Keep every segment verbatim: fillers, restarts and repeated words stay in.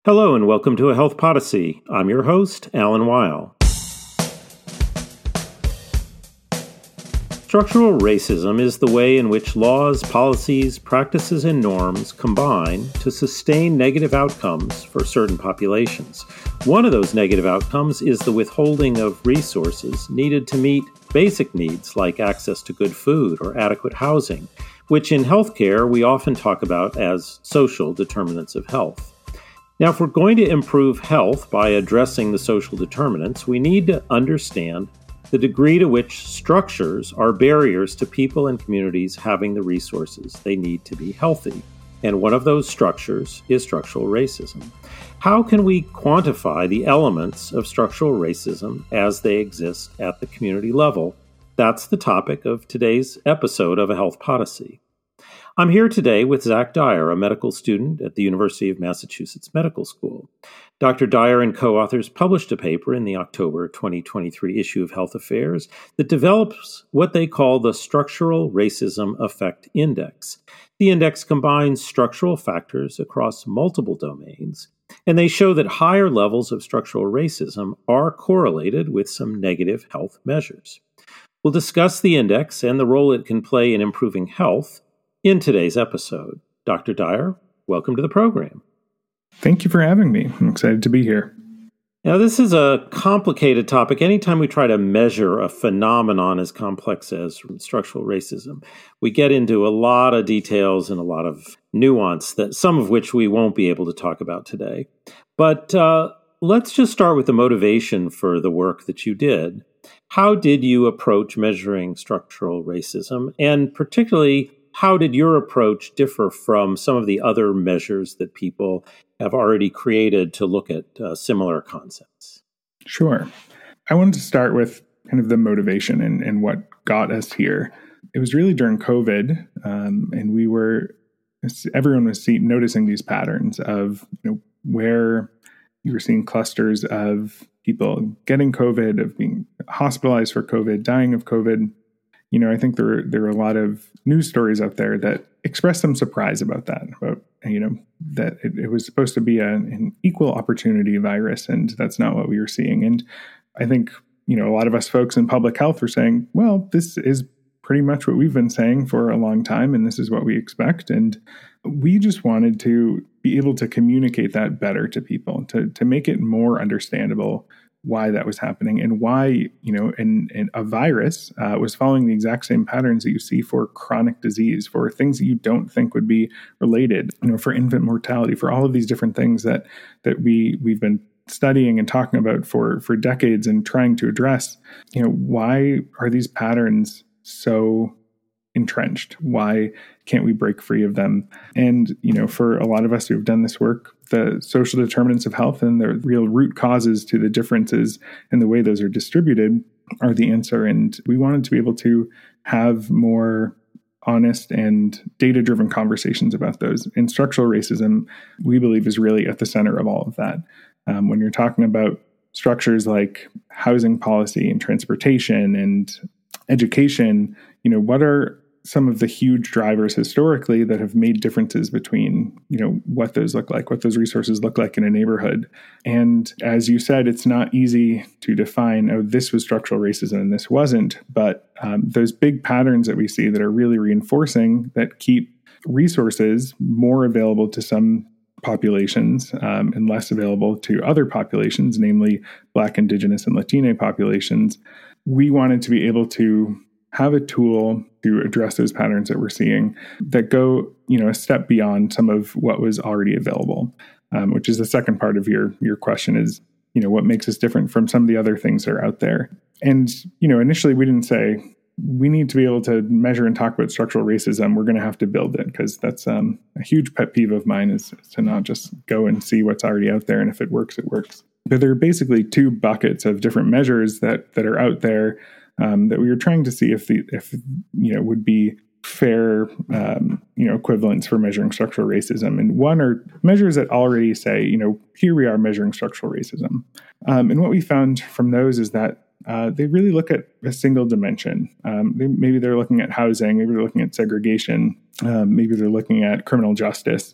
Hello and welcome to A Health Podyssey. I'm your host, Alan Weil. Structural racism is the way in which laws, policies, practices, and norms combine to sustain negative outcomes for certain populations. One of those negative outcomes is the withholding of resources needed to meet basic needs like access to good food or adequate housing, which in healthcare we often talk about as social determinants of health. Now, if we're going to improve health by addressing the social determinants, we need to understand the degree to which structures are barriers to people and communities having the resources they need to be healthy. And one of those structures is structural racism. How can we quantify the elements of structural racism as they exist at the community level? That's the topic of today's episode of A Health Podyssey. I'm here today with Zach Dyer, a medical student at the University of Massachusetts Medical School. Doctor Dyer and co-authors published a paper in the October twenty twenty-three issue of Health Affairs that develops what they call the Structural Racism Effect Index. The index combines structural factors across multiple domains, and they show that higher levels of structural racism are correlated with some negative health measures. We'll discuss the index and the role it can play in improving health in today's episode. Doctor Dyer, welcome to the program. Thank you for having me. I'm excited to be here. Now, this is a complicated topic. Anytime we try to measure a phenomenon as complex as structural racism, we get into a lot of details and a lot of nuance, that some of which we won't be able to talk about today. But uh, let's just start with the motivation for the work that you did. How did you approach measuring structural racism, and particularly, how did your approach differ from some of the other measures that people have already created to look at uh, similar concepts? Sure. I wanted to start with kind of the motivation and, and what got us here. It was really during COVID, um, and we were, everyone was see, noticing these patterns of, you know, where you were seeing clusters of people getting COVID, of being hospitalized for COVID, dying of COVID. You know, I think there were, there were a lot of news stories out there that expressed some surprise about that, about, you know, that it, it was supposed to be a, an equal opportunity virus, and that's not what we were seeing. And I think, you know, a lot of us folks in public health were saying, well, this is pretty much what we've been saying for a long time, and this is what we expect. And we just wanted to be able to communicate that better to people, to, to make it more understandable why that was happening, and why, you know, in, in a virus uh, was following the exact same patterns that you see for chronic disease, for things that you don't think would be related, you know, for infant mortality, for all of these different things that that we we've been studying and talking about for for decades and trying to address. You know, why are these patterns so entrenched? Why can't we break free of them? And, you know, for a lot of us who've done this work, the social determinants of health and the real root causes to the differences in the way those are distributed are the answer. And we wanted to be able to have more honest and data-driven conversations about those. And structural racism, we believe, is really at the center of all of that. Um, when you're talking about structures like housing policy and transportation and education, you know, what are some of the huge drivers historically that have made differences between, you know, what those look like, what those resources look like in a neighborhood. And as you said, it's not easy to define, oh, this was structural racism and this wasn't. But um, those big patterns that we see that are really reinforcing, that keep resources more available to some populations um, and less available to other populations, namely Black, Indigenous, and Latino populations, we wanted to be able to have a tool to address those patterns that we're seeing that go, you know, a step beyond some of what was already available, um, which is the second part of your your question is, you know, what makes us different from some of the other things that are out there. And, you know, initially we didn't say we need to be able to measure and talk about structural racism. We're going to have to build it, because that's um, a huge pet peeve of mine is, is to not just go and see what's already out there. And if it works, it works. But there are basically two buckets of different measures that that are out there Um, that we were trying to see if the if you know would be fair um, you know equivalents for measuring structural racism. And one are measures that already say, you know, here we are measuring structural racism. Um, and what we found from those is that uh, they really look at a single dimension. Um, they, maybe they're looking at housing, maybe they're looking at segregation, um, maybe they're looking at criminal justice.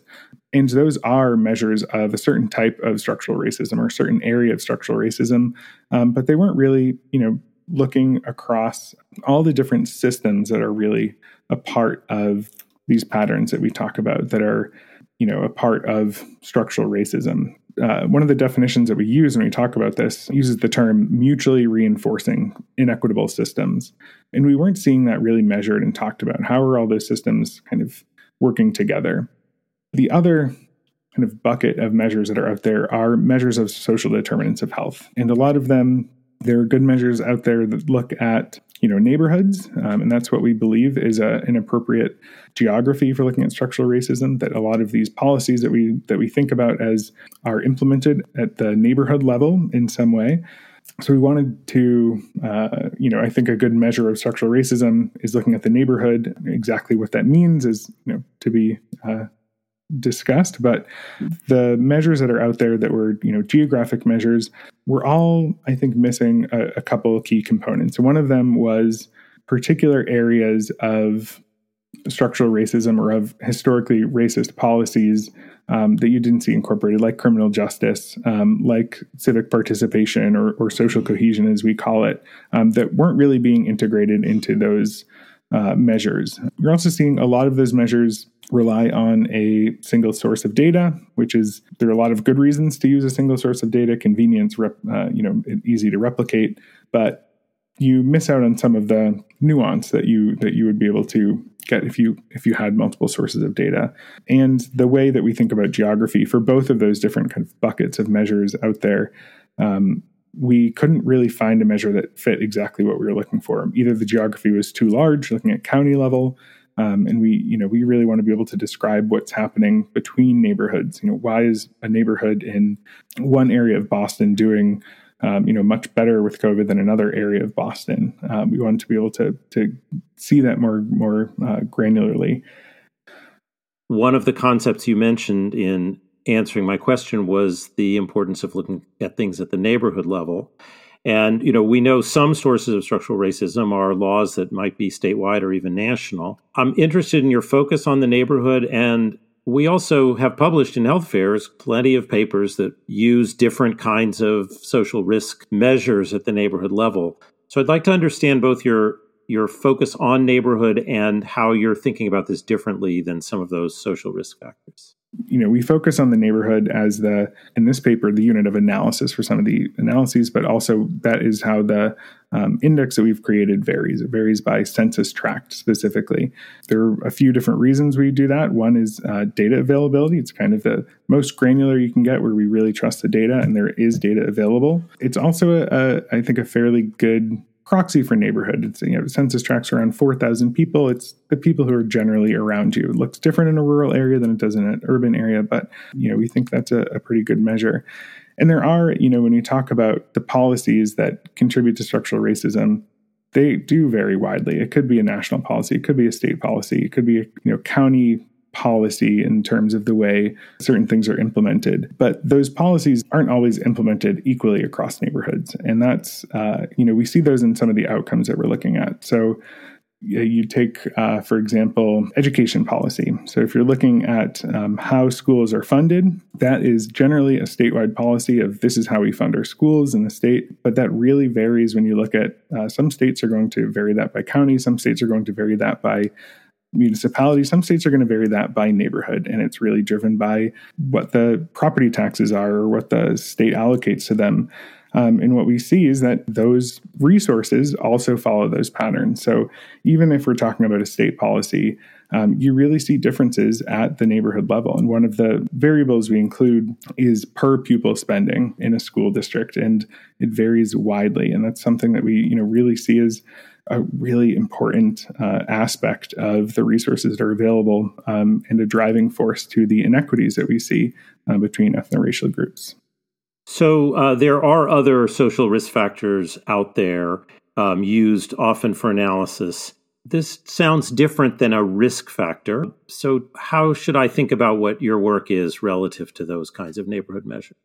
And those are measures of a certain type of structural racism or a certain area of structural racism. Um, but they weren't really, you know, looking across all the different systems that are really a part of these patterns that we talk about that are, you know, a part of structural racism. Uh, one of the definitions that we use when we talk about this uses the term mutually reinforcing inequitable systems. And we weren't seeing that really measured and talked about. How are all those systems kind of working together? The other kind of bucket of measures that are out there are measures of social determinants of health. And a lot of them, there are good measures out there that look at, you know, neighborhoods. Um, and that's what we believe is a, an appropriate geography for looking at structural racism, that a lot of these policies that we that we think about as are implemented at the neighborhood level in some way. So we wanted to, uh, you know, I think a good measure of structural racism is looking at the neighborhood. Exactly what that means is, you know, to be uh, discussed, but the measures that are out there that were, you know, geographic measures were all, I think, missing a, a couple of key components. One of them was particular areas of structural racism or of historically racist policies um, that you didn't see incorporated, like criminal justice, um, like civic participation or, or social cohesion, as we call it, um, that weren't really being integrated into those uh, measures. You're also seeing a lot of those measures rely on a single source of data, which is, there are a lot of good reasons to use a single source of data, convenience, rep, uh, you know, easy to replicate, but you miss out on some of the nuance that you that you would be able to get if you if you had multiple sources of data. And the way that we think about geography for both of those different kind of buckets of measures out there, um, we couldn't really find a measure that fit exactly what we were looking for. Either the geography was too large, looking at county level, um, and we, you know, we really want to be able to describe what's happening between neighborhoods. You know, why is a neighborhood in one area of Boston doing Um, you know, much better with COVID than another area of Boston? Um, we wanted to be able to to see that more more uh, granularly. One of the concepts you mentioned in answering my question was the importance of looking at things at the neighborhood level. And, you know, we know some sources of structural racism are laws that might be statewide or even national. I'm interested in your focus on the neighborhood, and we also have published in Health Affairs plenty of papers that use different kinds of social risk measures at the neighborhood level. So I'd like to understand both your your focus on neighborhood and how you're thinking about this differently than some of those social risk factors. You know, we focus on the neighborhood as the, in this paper, the unit of analysis for some of the analyses, but also that is how the um, index that we've created varies. It varies by census tract specifically. There are a few different reasons we do that. One is uh, data availability. It's kind of the most granular you can get, where we really trust the data and there is data available. It's also, a, a, I think, a fairly good proxy for neighborhood. It's, you know, census tracts around four thousand people. It's the people who are generally around you. It looks different in a rural area than it does in an urban area, but, you know, we think that's a, a pretty good measure. And there are, you know, when you talk about the policies that contribute to structural racism, they do vary widely. It could be a national policy. It could be a state policy. It could be a, you know, county policy in terms of the way certain things are implemented. But those policies aren't always implemented equally across neighborhoods. And that's, uh, you know, we see those in some of the outcomes that we're looking at. So you take, uh, for example, education policy. So if you're looking at um, how schools are funded, that is generally a statewide policy of this is how we fund our schools in the state. But that really varies when you look at, uh, some states are going to vary that by county. Some states are going to vary that by municipality. Some states are going to vary that by neighborhood, and it's really driven by what the property taxes are or what the state allocates to them. Um, and what we see is that those resources also follow those patterns. So even if we're talking about a state policy, um, you really see differences at the neighborhood level. And one of the variables we include is per pupil spending in a school district, and it varies widely. And that's something that we, you know, really see as a really important uh, aspect of the resources that are available, um, and a driving force to the inequities that we see uh, between ethno-racial groups. So uh, there are other social risk factors out there um, used often for analysis. This sounds different than a risk factor. So how should I think about what your work is relative to those kinds of neighborhood measures?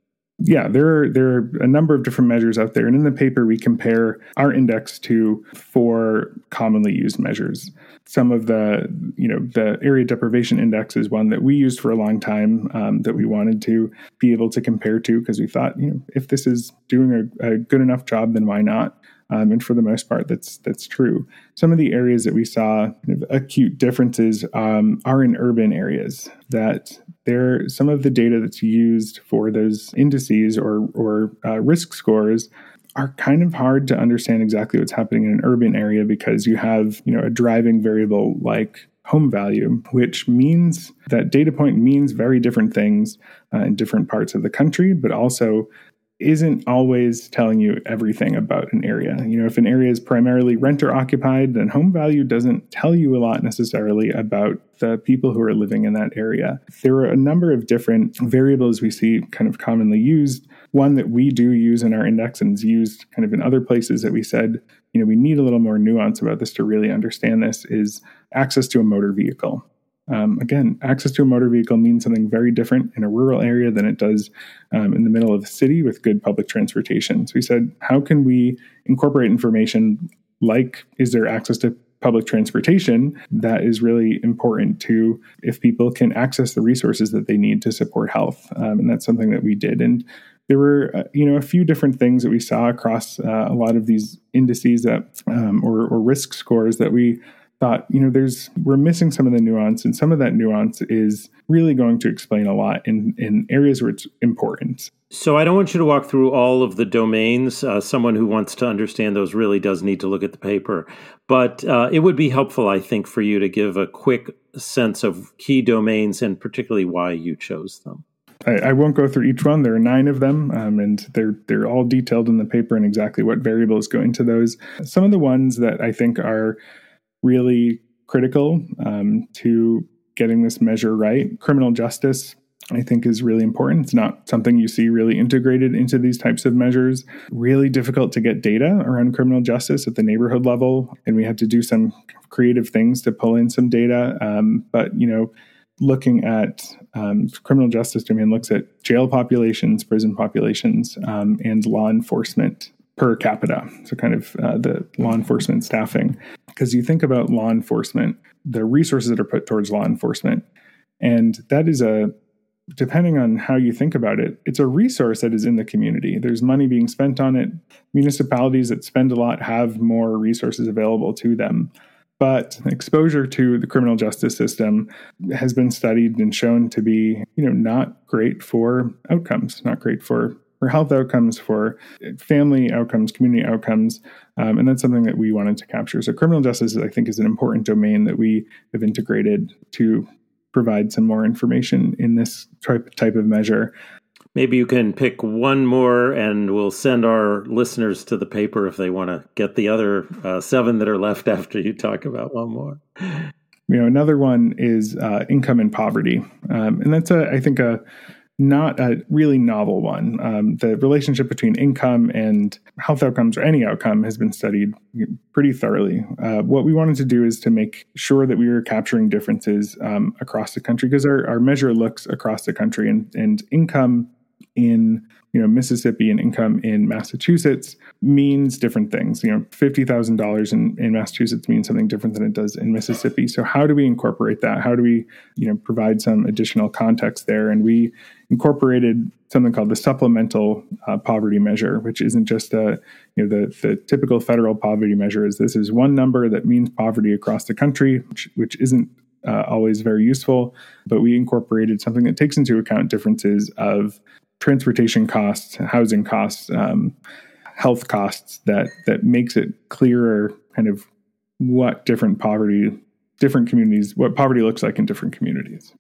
Yeah, there are there are a number of different measures out there. And in the paper, we compare our index to four commonly used measures. Some of the, you know, the area deprivation index is one that we used for a long time um, that we wanted to be able to compare to because we thought, you know, if this is doing a, a good enough job, then why not? Um, and for the most part, that's that's true. Some of the areas that we saw kind of acute differences um, are in urban areas. That there, some of the data that's used for those indices or or uh, risk scores are kind of hard to understand exactly what's happening in an urban area because you have, you know, a driving variable like home value, which means that data point means very different things uh, in different parts of the country, but also isn't always telling you everything about an area. You know, if an area is primarily renter occupied, then home value doesn't tell you a lot necessarily about the people who are living in that area. There are a number of different variables we see kind of commonly used. One that we do use in our index and is used kind of in other places that we said, you know, we need a little more nuance about this to really understand this is access to a motor vehicle. Um, again, access to a motor vehicle means something very different in a rural area than it does um, in the middle of the city with good public transportation. So we said, how can we incorporate information like, is there access to public transportation that is really important to if people can access the resources that they need to support health? Um, and that's something that we did. And there were, uh, you know, a few different things that we saw across uh, a lot of these indices that, um, or, or risk scores that we thought, you know, there's, we're missing some of the nuance, and some of that nuance is really going to explain a lot in, in areas where it's important. So I don't want you to walk through all of the domains. Uh, someone who wants to understand those really does need to look at the paper. But uh, it would be helpful, I think, for you to give a quick sense of key domains and particularly why you chose them. I, I won't go through each one. There are nine of them, um, and they're they're all detailed in the paper and exactly what variables go into those. Some of the ones that I think are really critical um, to getting this measure right. Criminal justice, I think, is really important. It's not something you see really integrated into these types of measures. Really difficult to get data around criminal justice at the neighborhood level, and we had to do some creative things to pull in some data. Um, but, you know, looking at um, criminal justice domain looks at jail populations, prison populations, um, and law enforcement per capita. So kind of uh, the law enforcement staffing. Because you think about law enforcement, the resources that are put towards law enforcement, and that is a, depending on how you think about it, it's a resource that is in the community. There's money being spent on it. Municipalities that spend a lot have more resources available to them. But exposure to the criminal justice system has been studied and shown to be, you know, not great for outcomes, not great for for health outcomes, for family outcomes, community outcomes. Um, and that's something that we wanted to capture. So criminal justice, I think, is an important domain that we have integrated to provide some more information in this type, type of measure. Maybe you can pick one more and we'll send our listeners to the paper if they want to get the other uh, seven that are left after you talk about one more. You know, another one is uh, income and poverty. Um, and that's, a, I think, a not a really novel one. Um, the relationship between income and health outcomes, or any outcome, has been studied pretty thoroughly. Uh, what we wanted to do is to make sure that we were capturing differences um, across the country, because our, our measure looks across the country, and, and income in, you know, Mississippi and income in Massachusetts means different things. You know, fifty thousand dollars in, in Massachusetts means something different than it does in Mississippi. So how do we incorporate that? How do we, you know, provide some additional context there? And we incorporated something called the supplemental uh, poverty measure, which isn't just a, you know, the, the typical federal poverty measure is this is one number that means poverty across the country, which, which isn't uh, always very useful. But we incorporated something that takes into account differences of transportation costs, housing costs, um, health costs, that that makes it clearer kind of what different poverty, different communities, what poverty looks like in different communities.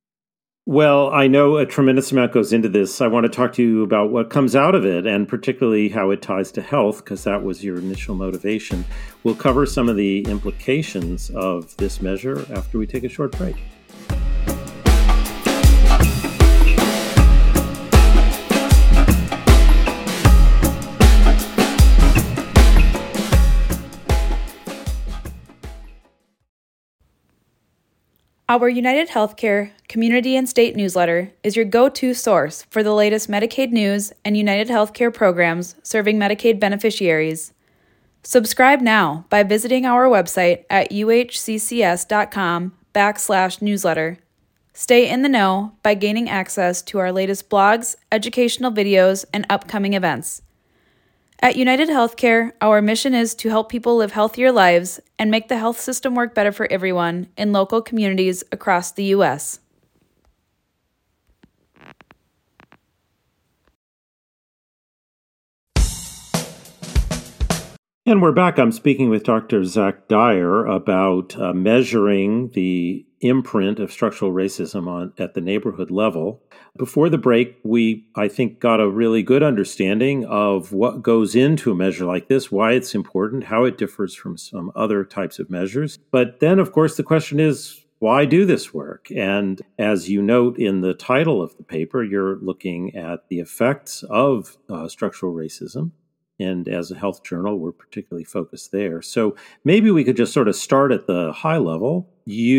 Well, I know a tremendous amount goes into this. I want to talk to you about what comes out of it, and particularly how it ties to health, because that was your initial motivation. We'll cover some of the implications of this measure after we take a short break. Our United Healthcare Community and State newsletter is your go-to source for the latest Medicaid news and United Healthcare programs serving Medicaid beneficiaries. Subscribe now by visiting our website at uhccs.com backslash newsletter. Stay in the know by gaining access to our latest blogs, educational videos, and upcoming events. At United Healthcare, our mission is to help people live healthier lives and make the health system work better for everyone in local communities across the U S And we're back. I'm speaking with Doctor Zach Dyer about uh, measuring the imprint of structural racism on at the neighborhood level. Before the break, we, I think, got a really good understanding of what goes into a measure like this, why it's important, how it differs from some other types of measures. But then, of course, the question is, why do this work? And as you note in the title of the paper, you're looking at the effects of uh, structural racism. And as a health journal, we're particularly focused there. So maybe we could just sort of start at the high level.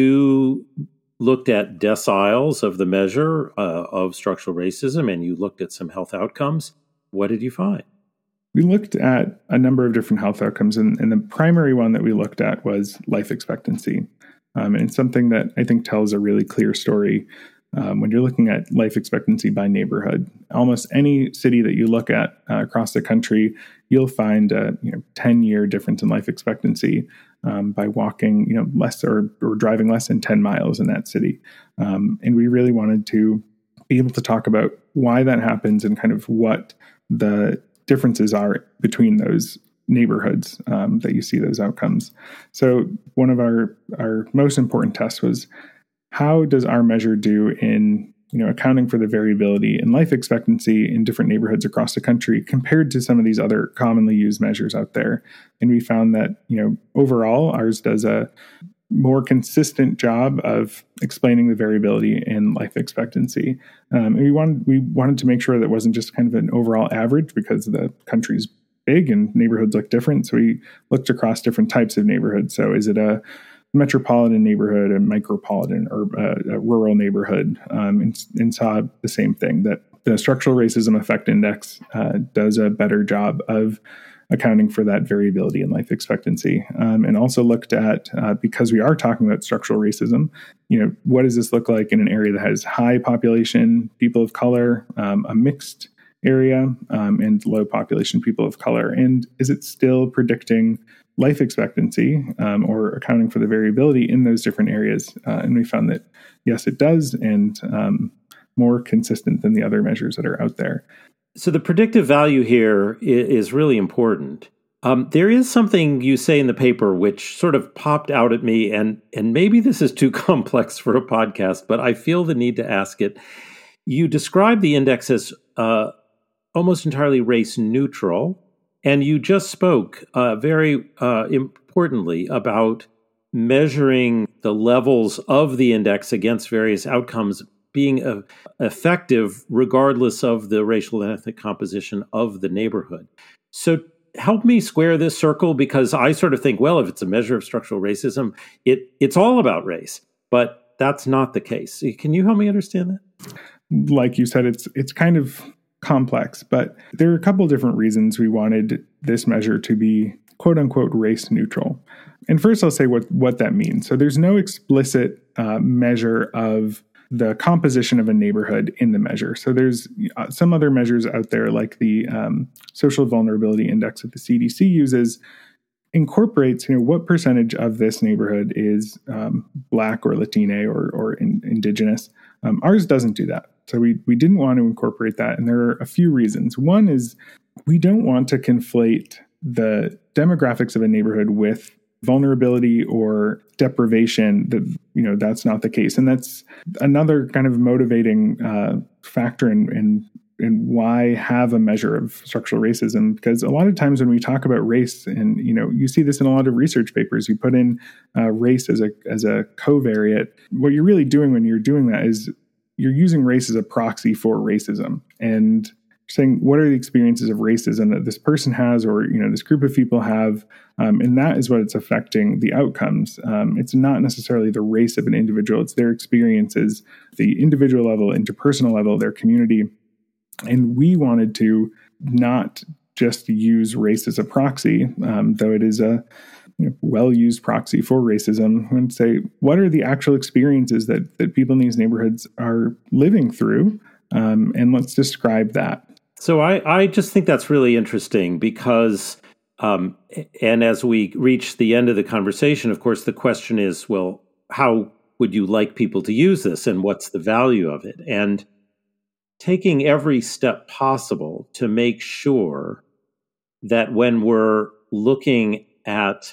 You looked at deciles of the measure uh, of structural racism, and you looked at some health outcomes. What did you find? We looked at a number of different health outcomes, and, and the primary one that we looked at was life expectancy. Um, and it's something that I think tells a really clear story. Um, when you're looking at life expectancy by neighborhood, almost any city that you look at uh, across the country, you'll find a you know, ten-year difference in life expectancy um, by walking you know less or, or driving less than ten miles in that city. Um, and we really wanted to be able to talk about why that happens and kind of what the differences are between those neighborhoods um, that you see those outcomes. So one of our, our most important tests was, how does our measure do in, you know, accounting for the variability in life expectancy in different neighborhoods across the country compared to some of these other commonly used measures out there? And we found that, you know, overall, ours does a more consistent job of explaining the variability in life expectancy. Um, and we wanted we wanted to make sure that it wasn't just kind of an overall average, because the country's big and neighborhoods look different. So we looked across different types of neighborhoods. So is it a metropolitan neighborhood, a micropolitan, or a, a rural neighborhood, um, and, and saw the same thing, that the Structural Racism Effect Index uh, does a better job of accounting for that variability in life expectancy. Um, and also looked at, uh, because we are talking about structural racism, you know, what does this look like in an area that has high population people of color, um, a mixed area, um, and low population people of color? And is it still predicting life expectancy um, or accounting for the variability in those different areas? Uh, and we found that, yes, it does, and um, more consistent than the other measures that are out there. So the predictive value here is really important. Um, there is something you say in the paper which sort of popped out at me, and, and maybe this is too complex for a podcast, but I feel the need to ask it. You describe the index as uh, almost entirely race neutral. And you just spoke uh, very uh, importantly about measuring the levels of the index against various outcomes being uh, effective regardless of the racial and ethnic composition of the neighborhood. So help me square this circle, because I sort of think, well, if it's a measure of structural racism, it it's all about race. But that's not the case. Can you help me understand that? Like you said, it's it's kind of complex, but there are a couple of different reasons we wanted this measure to be quote unquote race neutral. And first I'll say what, what that means. So there's no explicit uh, measure of the composition of a neighborhood in the measure. So there's uh, some other measures out there, like the um, Social Vulnerability Index that the C D C uses, incorporates, you know, what percentage of this neighborhood is um, Black or Latina or, or in, Indigenous. Um, ours doesn't do that. So we, we didn't want to incorporate that. And there are a few reasons. One is we don't want to conflate the demographics of a neighborhood with vulnerability or deprivation. That, you know, that's not the case. And that's another kind of motivating uh, factor in, in, in why have a measure of structural racism. Because a lot of times when we talk about race, and, you know, you see this in a lot of research papers, you put in uh, race as a, as a covariate. What you're really doing when you're doing that is you're using race as a proxy for racism. And saying, what are the experiences of racism that this person has, or, you know, this group of people have? Um, and that is what it's affecting the outcomes. Um, it's not necessarily the race of an individual. It's their experiences, the individual level, interpersonal level, their community. And we wanted to not just use race as a proxy, um, though it is a you know, well-used proxy for racism, and say, what are the actual experiences that, that people in these neighborhoods are living through? Um, and let's describe that. So I, I just think that's really interesting because, um, and as we reach the end of the conversation, of course, the question is, well, how would you like people to use this, and what's the value of it? And taking every step possible to make sure that when we're looking at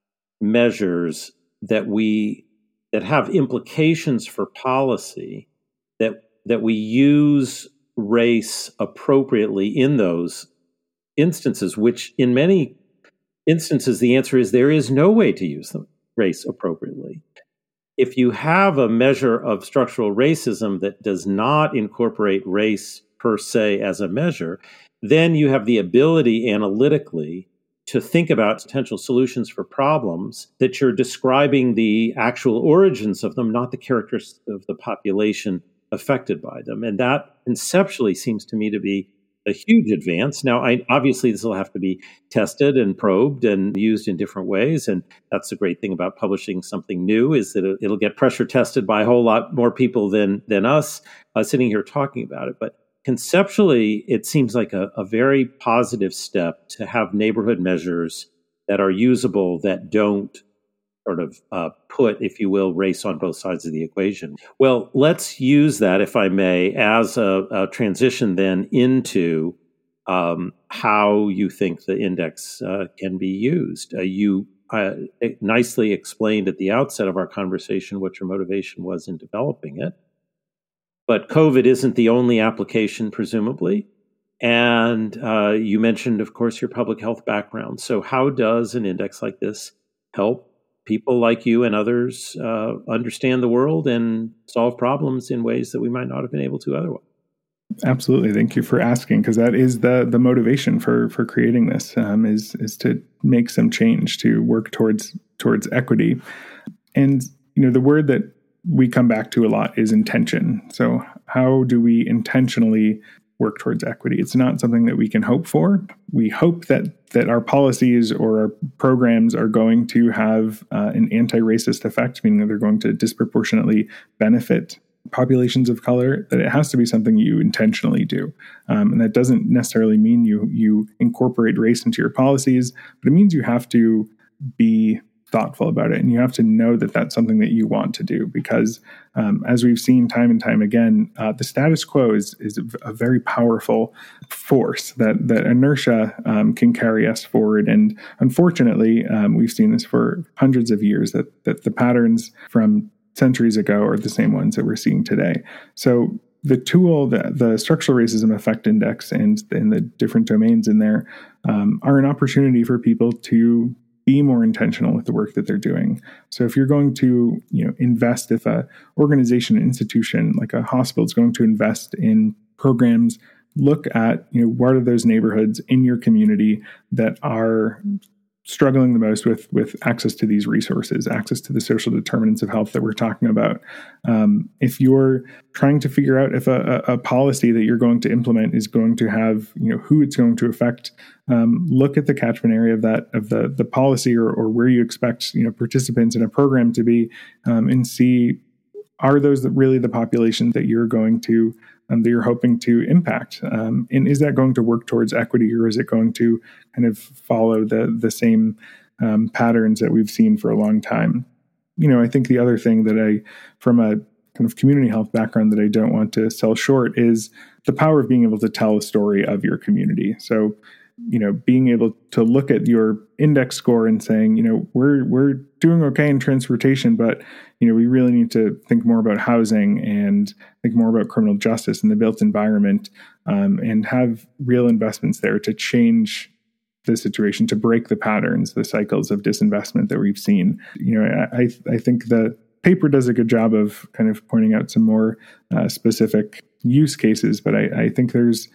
measures that we that have implications for policy, that that we use race appropriately in those instances, which in many instances the answer is there is no way to use them race appropriately. If you have a measure of structural racism that does not incorporate race per se as a measure, then you have the ability analytically to think about potential solutions for problems that you're describing the actual origins of them, not the characteristics of the population affected by them. And that conceptually seems to me to be a huge advance. Now, I, obviously, this will have to be tested and probed and used in different ways. And that's the great thing about publishing something new, is that it'll get pressure tested by a whole lot more people than, than us uh, sitting here talking about it. But conceptually, it seems like a, a very positive step to have neighborhood measures that are usable, that don't sort of uh, put, if you will, race on both sides of the equation. Well, let's use that, if I may, as a, a transition then into um, how you think the index uh, can be used. Uh, you uh, nicely explained at the outset of our conversation what your motivation was in developing it. But COVID isn't the only application, presumably. And uh, you mentioned, of course, your public health background. So how does an index like this help people like you and others uh, understand the world and solve problems in ways that we might not have been able to otherwise? Absolutely. Thank you for asking, because that is the the motivation for for creating this, um, is is to make some change, to work towards towards equity. And, you know, the word that we come back to a lot is intention. So how do we intentionally work towards equity? It's not something that we can hope for. We hope that that our policies or our programs are going to have uh, an anti-racist effect, meaning that they're going to disproportionately benefit populations of color, that it has to be something you intentionally do. Um, and that doesn't necessarily mean you you incorporate race into your policies, but it means you have to be thoughtful about it. And you have to know that that's something that you want to do, because um, as we've seen time and time again, uh, the status quo is is a very powerful force, that that inertia um, can carry us forward. And unfortunately, um, we've seen this for hundreds of years, that that the patterns from centuries ago are the same ones that we're seeing today. So the tool, the, the Structural Racism Effect Index and, and the different domains in there um, are an opportunity for people to be more intentional with the work that they're doing. So if you're going to, you know, invest, if a organization, an institution like a hospital is going to invest in programs, look at, you know, what are those neighborhoods in your community that are struggling the most with with access to these resources, access to the social determinants of health that we're talking about. Um, if you're trying to figure out if a, a policy that you're going to implement is going to have, you know, who it's going to affect, um, look at the catchment area of that of the the policy, or, or where you expect, you know, participants in a program to be, um, and see, are those really the population that you're going to Um, that you're hoping to impact? Um, and is that going to work towards equity, or is it going to kind of follow the the same um, patterns that we've seen for a long time? You know, I think the other thing that I, from a kind of community health background, that I don't want to sell short is the power of being able to tell a story of your community. So, you know, being able to look at your index score and saying, you know, we're we're doing okay in transportation, but, you know, we really need to think more about housing and think more about criminal justice and the built environment, um, and have real investments there to change the situation, to break the patterns, the cycles of disinvestment that we've seen. You know, I I think the paper does a good job of kind of pointing out some more uh, specific use cases, but I, I think there's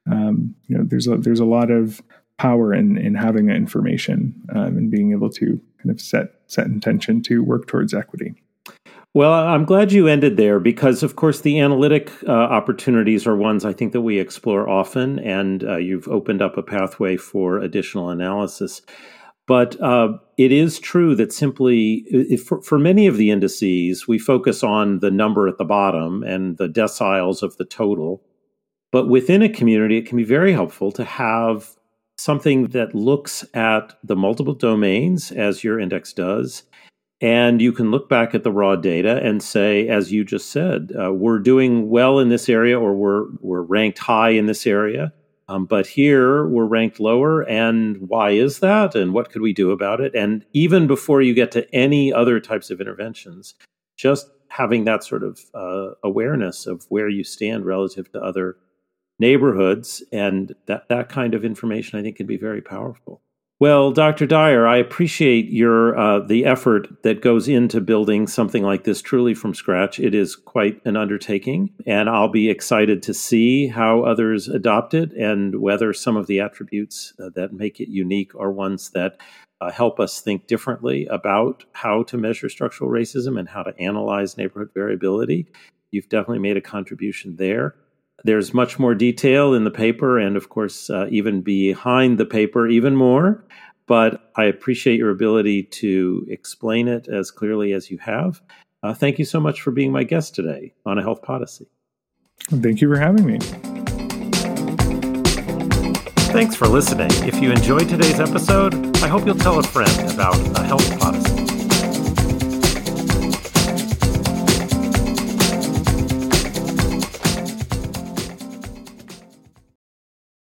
Um, you know, there's a, there's a lot of power in in having that information um, and being able to kind of set set intention to work towards equity. Well, I'm glad you ended there because, of course, the analytic uh, opportunities are ones I think that we explore often, and uh, you've opened up a pathway for additional analysis. But uh, it is true that simply, if, for, for many of the indices, we focus on the number at the bottom and the deciles of the total. But within a community, it can be very helpful to have something that looks at the multiple domains, as your index does, and you can look back at the raw data and say, as you just said, uh, we're doing well in this area, or we're we're ranked high in this area, um, but here we're ranked lower. And why is that? And what could we do about it? And even before you get to any other types of interventions, just having that sort of uh, awareness of where you stand relative to other neighborhoods, and that that kind of information, I think, can be very powerful. Well, Doctor Dyer, I appreciate your uh, the effort that goes into building something like this truly from scratch. It is quite an undertaking, and I'll be excited to see how others adopt it and whether some of the attributes uh, that make it unique are ones that uh, help us think differently about how to measure structural racism and how to analyze neighborhood variability. You've definitely made a contribution there. There's much more detail in the paper and, of course, uh, even behind the paper, even more. But I appreciate your ability to explain it as clearly as you have. Uh, thank you so much for being my guest today on A Health Podyssey. Thank you for having me. Thanks for listening. If you enjoyed today's episode, I hope you'll tell a friend about A Health Podyssey.